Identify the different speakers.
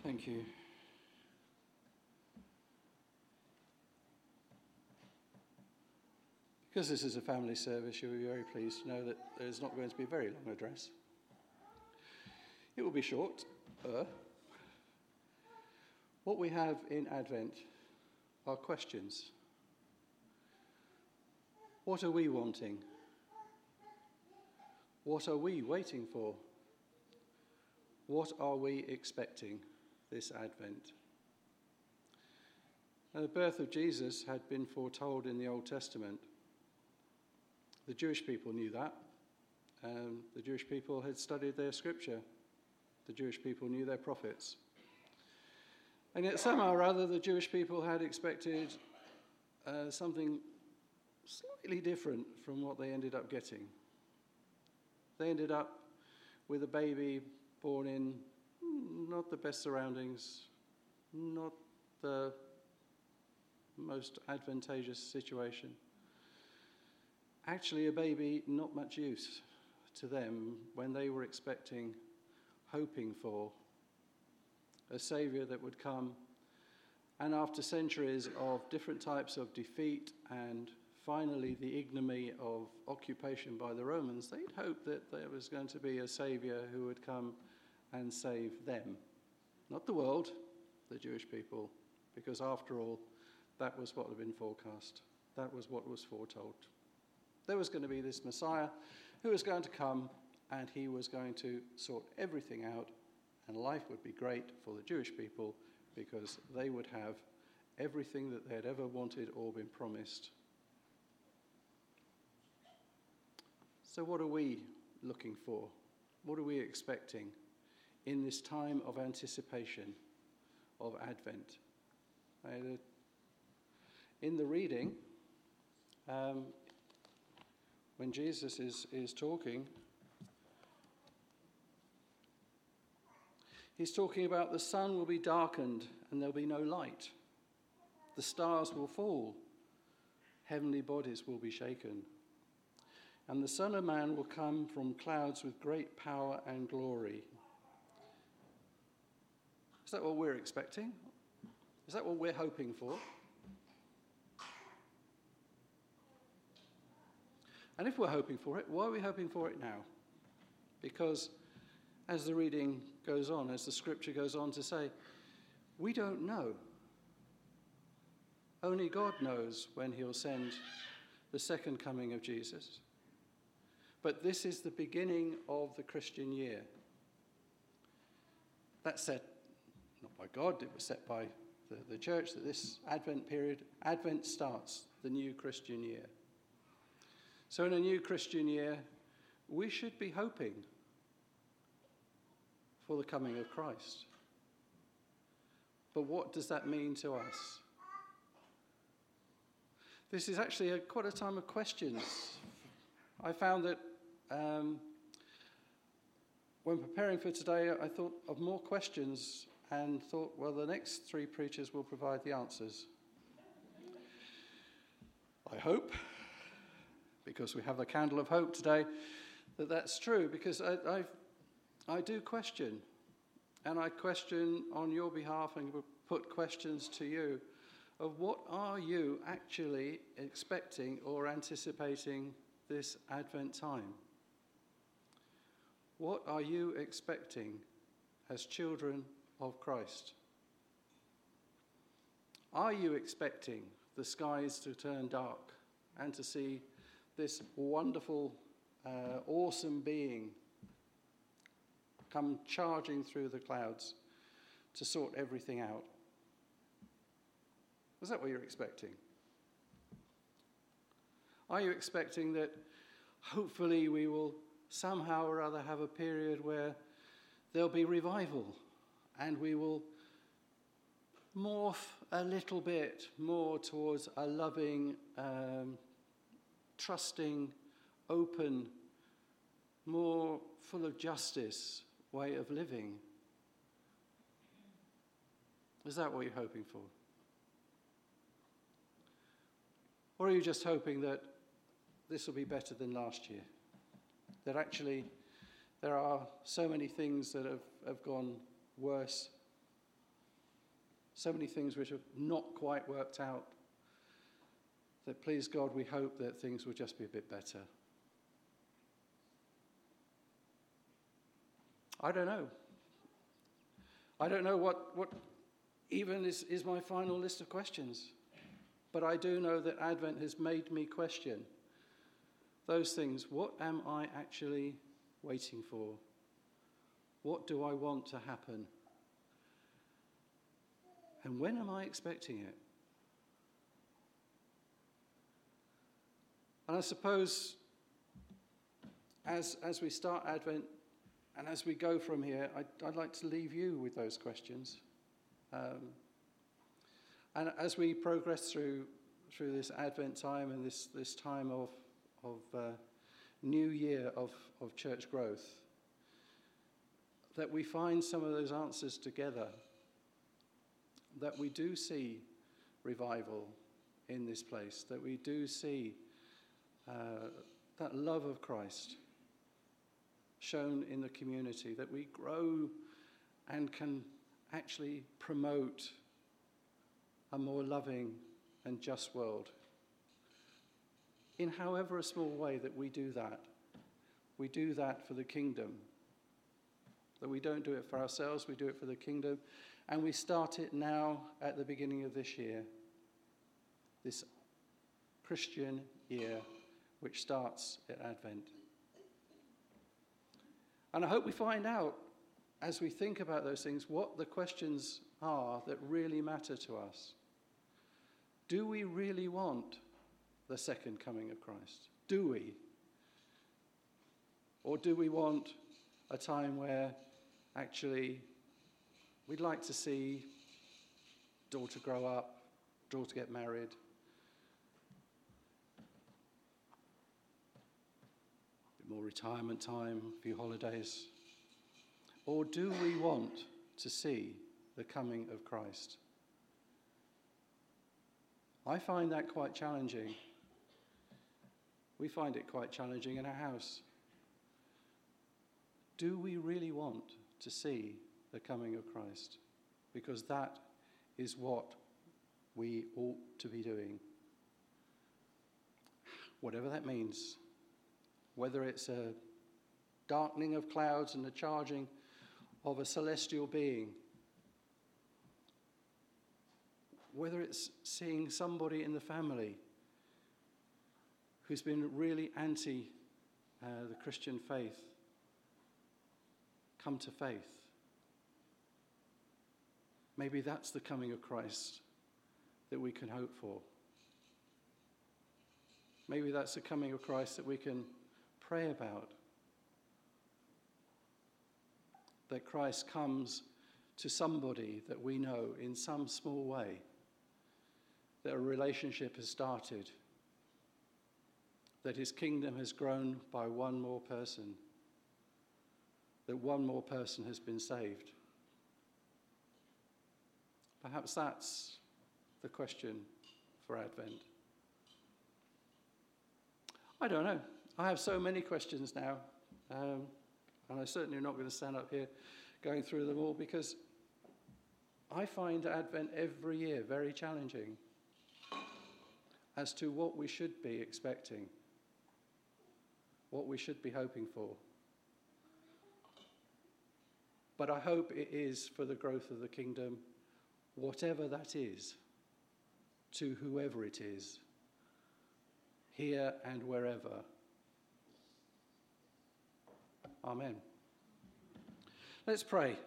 Speaker 1: Thank you. Because this is a family service, you'll be very pleased to know that there's not going to be a very long address. It will be short. What we have in Advent are questions. What are we wanting? What are we waiting for? What are we expecting this Advent? Now, the birth of Jesus had been foretold in the Old Testament. The Jewish people knew that. The Jewish people had studied their scripture. The Jewish people knew their prophets. And yet somehow or other, the Jewish people had expected something slightly different from what they ended up getting. They ended up with a baby born in not the best surroundings, not the most advantageous situation. Actually, a baby not much use to them when they were expecting, hoping for a saviour that would come, and after centuries of different types of defeat and finally the ignominy of occupation by the Romans, they'd hoped that there was going to be a saviour who would come and save them. Not the world, the Jewish people, because after all, that was what had been forecast. That was what was foretold. There was going to be this Messiah who was going to come, and he was going to sort everything out, and life would be great for the Jewish people because they would have everything that they had ever wanted or been promised. So what are we looking for? What are we expecting in this time of anticipation of Advent? In the reading, when Jesus is talking, he's talking about the sun will be darkened and there'll be no light. The stars will fall. Heavenly bodies will be shaken. And the Son of Man will come from clouds with great power and glory. Is that what we're expecting? Is that what we're hoping for? And if we're hoping for it, why are we hoping for it now? Because as the reading goes on, as the scripture goes on to say, we don't know. Only God knows when he'll send the second coming of Jesus. But this is the beginning of the Christian year. That's set not by God, it was set by the church that this Advent period, Advent starts the new Christian year. So in a new Christian year, we should be hoping for the coming of Christ. But what does that mean to us? This is actually quite a time of questions. I found that when preparing for today, I thought of more questions and thought, well, the next three preachers will provide the answers. I hope, because we have the candle of hope today, that's true, because I do question, and I question on your behalf and put questions to you of what are you actually expecting or anticipating this Advent time? What are you expecting as children of Christ? Are you expecting the skies to turn dark and to see this wonderful, awesome being come charging through the clouds to sort everything out? Is that what you're expecting? Are you expecting that hopefully we will somehow or other have a period where there'll be revival and we will morph a little bit more towards a loving, trusting, open, more full of justice way of living? Is that what you're hoping for? Or are you just hoping that this will be better than last year? That actually there are so many things that have gone worse so many things which have not quite worked out, that please God, we hope that things will just be a bit better. I don't know. I don't know what even is my final list of questions. But I do know that Advent has made me question those things. What am I actually waiting for? What do I want to happen? And when am I expecting it? And I suppose as we start Advent and as we go from here, I'd like to leave you with those questions. And as we progress through this Advent time and this time of new year of church growth, that we find some of those answers together, that we do see revival in this place, that we do see that love of Christ shown in the community, that we grow and can actually promote a more loving and just world. In however a small way that we do that for the kingdom. That we don't do it for ourselves, we do it for the kingdom. And we start it now at the beginning of this year, this Christian year, which starts at Advent. And I hope we find out, as we think about those things, what the questions are that really matter to us. Do we really want the second coming of Christ? Do we? Or do we want a time where actually we'd like to see daughter grow up, daughter get married, a bit more retirement time, a few holidays? Or do we want to see the coming of Christ? I find that quite challenging. We find it quite challenging in our house. Do we really want to see the coming of Christ? Because that is what we ought to be doing. Whatever that means. Whether it's a darkening of clouds and the charging of a celestial being. Whether it's seeing somebody in the family who's been really anti the Christian faith come to faith. Maybe that's the coming of Christ that we can hope for. Maybe that's the coming of Christ that we can pray about. That Christ comes to somebody that we know in some small way, that a relationship has started, that his kingdom has grown by one more person, that one more person has been saved. Perhaps that's the question for Advent. I don't know. I have so many questions now, and I certainly am not going to stand up here going through them all, because I find Advent every year very challenging as to what we should be expecting, what we should be hoping for. But I hope it is for the growth of the kingdom, whatever that is, to whoever it is, here and wherever. Amen. Let's pray.